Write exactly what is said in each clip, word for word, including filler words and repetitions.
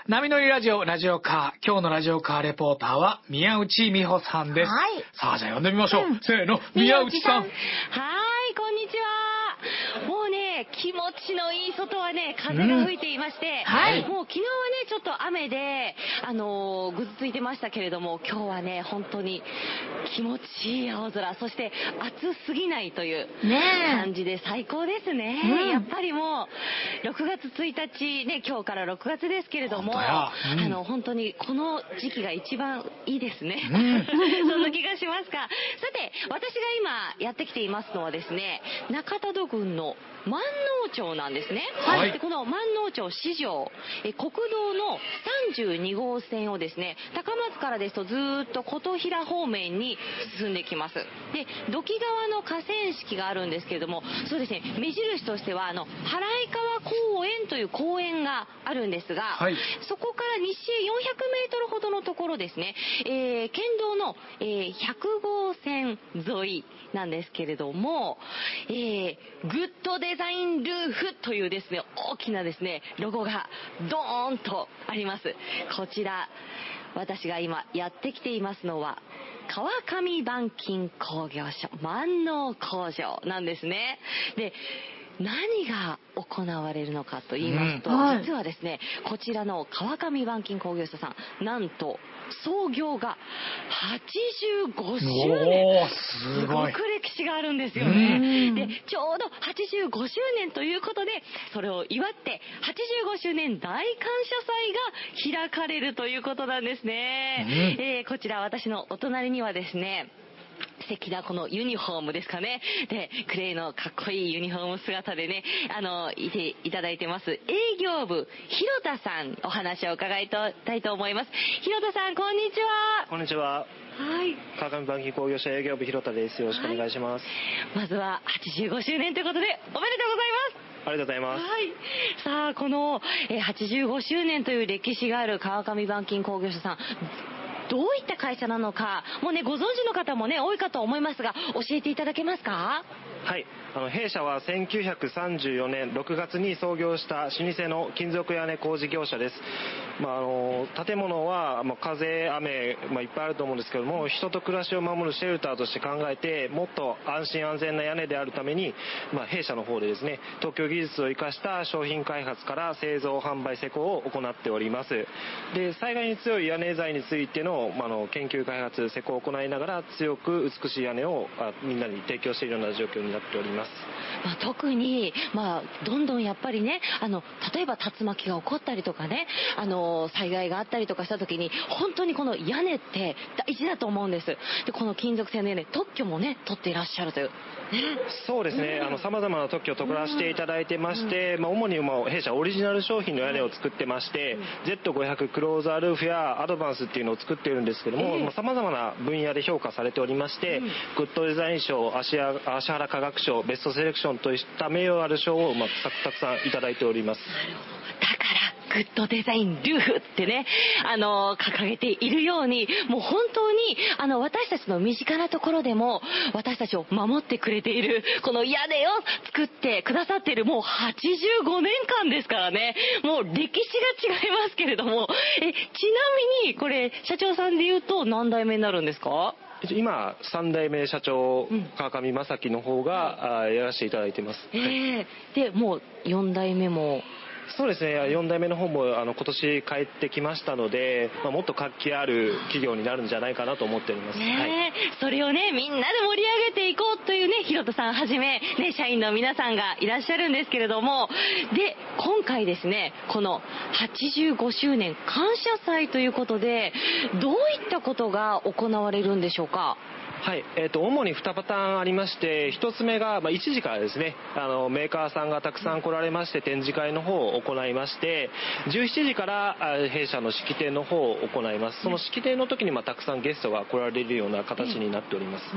波乗りラジオ、ラジオカー。今日のラジオカーレポーターは宮内美穂さんです。 はい。 さあ、じゃあ呼んでみましょう。うん、せーの、 宮内さん。 はい、こんにちは。もうね、気持ちのいい外はね、風が吹いていまして、うん、はい。もう昨日はね、ちょっと雨で、あのー、ぐずついてましたけれども、今日はね、本当に気持ちいい青空、そして暑すぎないという感じで最高ですね。ね、やっぱりもう、ろくがつついたち、ね、今日からろくがつですけれども、うん、あの、本当にこの時期が一番いいですね。うん、そんな気がしますが、さて、私が今やってきていますのはですね、中多度郡の万能町なんですね。はい。でこの万能町市場、え国道のさんじゅうにごうせんをですね、高松からですとずーっと琴平方面に進んできます。で、土器川の河川敷があるんですけれども、そうですね、目印としては、あの、原井川公園という公園があるんですが、はい、そこから西へよんひゃくメートルほどのところですね、えー、県道の、えー、ひゃくごうせん沿いなんですけれども、えー、グッドデザインルーフというですね、大きなですね、ロゴがドーンとあります。こちら、私が今やってきていますのは、川上板金工業所万能工場なんですね。で、何が行われるのかと言いますと、うん、はい、実はですね、こちらの川上板金工業所さん、なんと創業がはちじゅうごしゅうねん、すごく歴史があるんですよね。で、ちょうどはちじゅうごしゅうねんということで、それを祝ってはちじゅうごしゅうねん大感謝祭が開かれるということなんですね。うん、えー、こちら私のお隣にはですね、素敵なこのユニフォームですかね。で、クレイのかっこいいユニフォーム姿でね、あの、いていただいてます。営業部、広田さん、お話を伺いたいと思います。広田さん、こんにちは。 こんにちは。 はい。 川上板金工業所営業部広田です。よろしくお願いします。 はい、まずははちじゅうごしゅうねんということで、おめでとうございます。 ありがとうございます。 はい。さあ、この、えー、はちじゅうごしゅうねんという歴史がある川上板金工業所さん、どういった会社なのか、もうね、ご存知の方もね、多いかと思いますが、教えていただけますか？ はい。あの弊社はせんきゅうひゃくさんじゅうよねんろくがつに創業した老舗の金属屋根工事業者です。まあ、あの建物は、まあ、風雨、まあ、いっぱいあると思うんですけども、人と暮らしを守るシェルターとして考えて、もっと安心安全な屋根であるために、まあ、弊社の方でですね、特許技術を生かした商品開発から製造販売施工を行っております。で、災害に強い屋根材についての、まあ、の研究開発施工を行いながら、強く美しい屋根をあみんなに提供しているような状況になっております。 まあ、特に、まあ、どんどんやっぱりね、あの例えば竜巻が起こったりとかね、あの災害があったりとかした時に、本当にこの屋根って大事だと思うんです。で、この金属製の屋根、特許もね取っていらっしゃるという、ね、 そうですね、さまざまな特許を取らせていただいてまして、うん、まあ、主にもう弊社オリジナル商品の屋根を作ってまして、うん、ゼットごひゃく クローザールーフやアドバンスっていうのを作っているんですけども、さまざまな分野で評価されておりまして、うん、グッドデザイン賞、芦原化学賞、ベストセレクションといった名誉ある賞を、まあ、たくさんいただいております。 なるほど。だからグッドデザインルーフってね、あの掲げているように、もう本当にあの私たちの身近なところでも私たちを守ってくれているこの屋根を作ってくださっている、もうはちじゅうごねんかんですからね。もう歴史が違いますけれども、えちなみにこれ社長さんで言うと何代目になるんですか？ 今さんだいめ社長、うん、川上正樹の方が、はい、やらせていただいてます。 えー、はい、でもうよんだいめも。 そうですね、よんだいめの方もあの今年帰ってきましたので、まあ、もっと活気ある企業になるんじゃないかなと思っております。 ね、はい、それをね、みんなで盛り上げていこうというね、広田さんはじめ、ね、社員の皆さんがいらっしゃるんですけれども、で、今回ですね、このはちじゅうごしゅうねん感謝祭ということで、どういったことが行われるんでしょうか？ はい、えーと、主ににパターンありまして、ひとつめが、まあ、いちじからですね、あのメーカーさんがたくさん来られまして展示会の方を行いまして、じゅうしちじから弊社の式典の方を行います。その式典の時に、まあ、たくさんゲストが来られるような形になっております。 うん、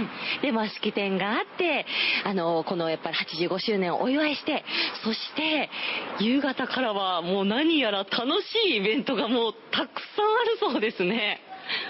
で、まあ、式典があって、あのこのやっぱりはちじゅうごしゅうねんをお祝いして、そして夕方からはもう何やら楽しいイベントがもうたくさんあるそうですね。 あ、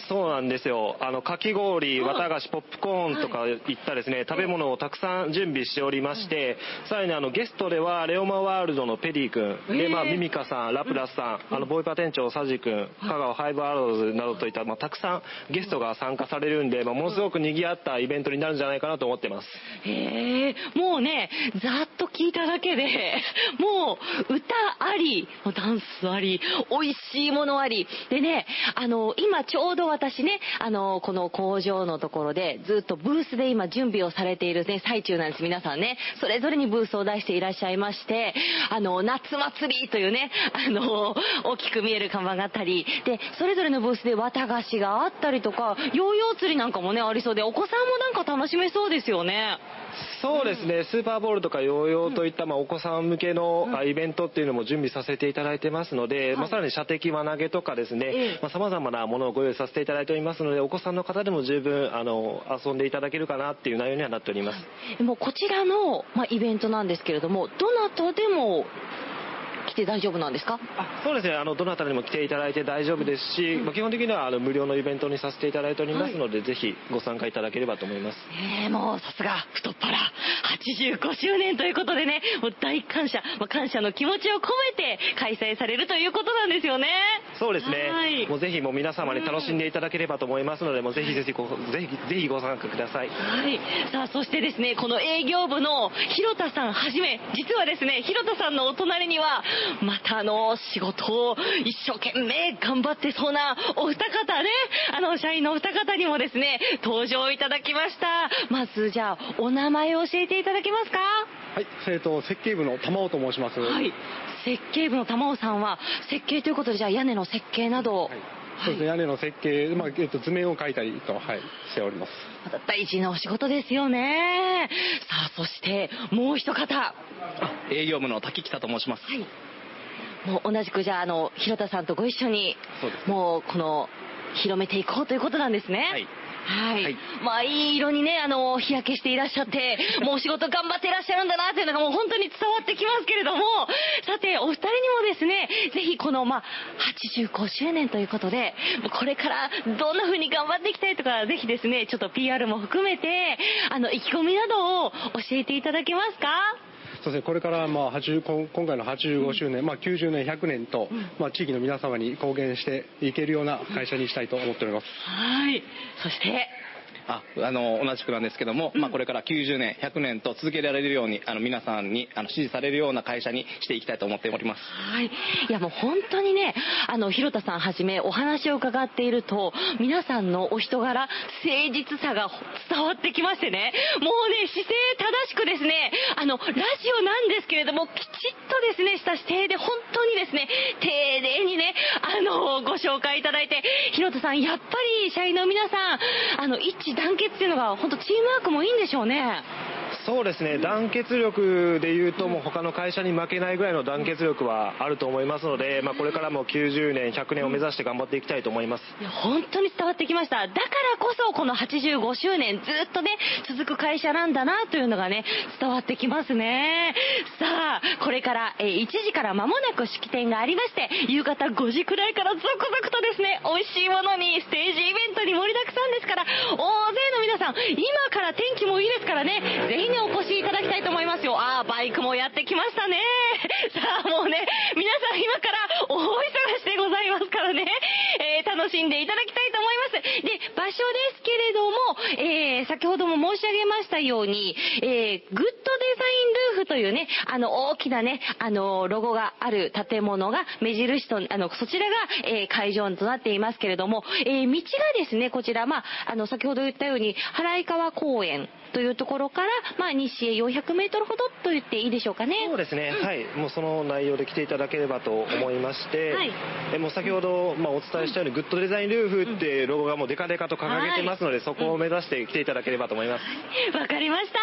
そうなんですよ。あのかき氷、綿菓子、ポップコーンとかいったですね、はい、食べ物をたくさん準備しておりまして、うん、さらにあのゲストではレオマワールドのペディ君、えー、でまあミミカさん、ラプラスさん、うん、あのボイパ店長サジ君、香川ファイブアローズなどといった、まあ、たくさんゲストが参加されるんで、まあ、ものすごく賑わったイベントになるんじゃないかなと思ってます。 へえ、もうね、ざっと聞いただけでもう歌あり、ダンスあり、美味しいものありでね、あの今ちょうど私ね、あのこの工場のところでずっとブースで今準備をされている、ね、最中なんです。皆さんね、それぞれにブースを出していらっしゃいまして、あの夏祭りというね、あの大きく見える看板があったりで、それぞれのブースで綿菓子があったりとか、ヨーヨー釣りなんかもねありそうで、お子さんもなんか楽しめそうですよね。 そうですね、スーパーボールとかヨーヨーといった、まあ、お子さん向けの、うん、イベントっていうのも準備させていただいてますので、はい、まあ、さらに射的輪投げとかですね、さまざ、まなものをご用意させていただいておりますので、お子さんの方でも十分あの遊んでいただけるかなっていう内容にはなっております。 はい、もうこちらの、まあ、イベントなんですけれども、どなたでも来て大丈夫なんですか？ あ、そうですね、あのどなたにも来ていただいて大丈夫ですし、うん、まあ、基本的にはあの無料のイベントにさせていただいておりますので、はい、ぜひご参加いただければと思います。 えー、もうさすが太っ腹はちじゅうごしゅうねんということでね、もう大感謝、まあ、感謝の気持ちを込めて開催されるということなんですよね。 そうですね、はい、もうぜひもう皆様に楽しんでいただければと思いますので、うん、もうぜひぜひごぜひぜひご参加ください。 はい、さあそしてですね、この営業部の広田さんはじめ、実はですね、広田さんのお隣にはまたあの仕事を一生懸命頑張ってそうなお二方ね、あの社員のお二方にもですね登場いただきました。まずじゃあお名前を教えていただけますか？ はい、えーと設計部の玉尾と申します。 はい、設計部の玉尾さんは設計ということで、じゃあ屋根の設計など、はい、 そうですね、屋根の設計、まあえー、と図面を描いたりと、はい、しております。 また大事なお仕事ですよね。さあそしてもう一方、 営業部の滝北と申します。 はい、もう同じくじゃあ、あの広田さんとご一緒に、そうですね、もうこの広めていこうということなんですね。はいはい、はい、まあいい色にね、あの日焼けしていらっしゃってもうお仕事頑張っていらっしゃるんだなというのがもう本当に伝わってきますけれども、さてお二人にもですね、ぜひこのまあはちじゅうごしゅうねんということで、これからどんな風に頑張っていきたいとか、ぜひですねちょっと ピーアール も含めてあの意気込みなどを教えていただけますか？ そうですね、これからまあはちじゅう今回のはちじゅうごしゅうねん、うん、まあ、きゅうじゅうねんひゃくねんと、うん、まあ、地域の皆様に貢献していけるような会社にしたいと思っております。 はい、そしてああの同じくなんですけども、うん、まあ、これからきゅうじゅうねんひゃくねんと続けられるように、あの皆さんにあの支持されるような会社にしていきたいと思っております。 はい、いやもう本当にね、あの広田さんはじめお話を伺っていると、皆さんのお人柄、誠実さが伝わってきましてね、もうね姿勢正しくですね、あのラジオなんですけれどもきちっとですねした姿勢で本当にですね丁寧にね、あのご紹介いただいて、広田さんやっぱり社員の皆さん、あの一致団結っていうのが本当チームワークもいいんでしょうね。 そうですね、団結力でいうともう他の会社に負けないぐらいの団結力はあると思いますので、まあ、これからもきゅうじゅうねんひゃくねんを目指して頑張っていきたいと思います。 いや本当に伝わってきました。だからこそこのはちじゅうごしゅうねんずっとね続く会社なんだなというのがね伝わってきますね。さあこれからえいちじから間もなく式典がありまして、夕方ごじくらいから続々とですね美味しいものにステージイベントに盛りだくさんですから、大勢の皆さん今から天気もいいですからね、ぜひねお越しいただきたいと思いますよ。ああバイクもやってきましたね。さあもうね皆さん今から大忙しでございますからね、えー、楽しんでいただきたいと思います。で場所ですけれども、えー、先ほども申し上げましたように、えー、グッドデザインルーフというねあの大きなねあのロゴがある建物が目印と、あのそちらが、えー、会場となっていますけれども、えー、道がですねこちら、まあ、あの先ほど言ったように原井川公園というところから、まあ、西へよんひゃくメートルほどと言っていいでしょうかね。 そうですね、うん、はい、もうその内容で来ていただければと思いまして、はい、えもう先ほど、まあ、お伝えしたように、うん、グッドデザインルーフってロゴがもうデカデカと掲げてますので、はい、そこを目指して来ていただければと思います。 わ、はい、かりました。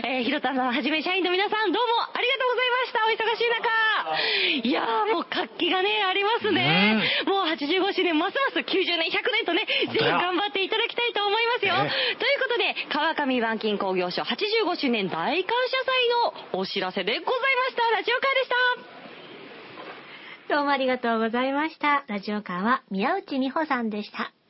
えー、広田さんはじめ社員の皆さんどうもありがとうございました。お忙しい中、いやーもう活気がねありますね。もうはちじゅうごしゅうねんますますきゅうじゅうねんひゃくねんとねぜひ頑張っていただきたいと思いますよ、ね、ということで川上板金工業所はちじゅうごしゅうねん大感謝祭のお知らせでございました。ラジオカーでした。 どうもありがとうございました。ラジオカーは宮内美穂さんでした。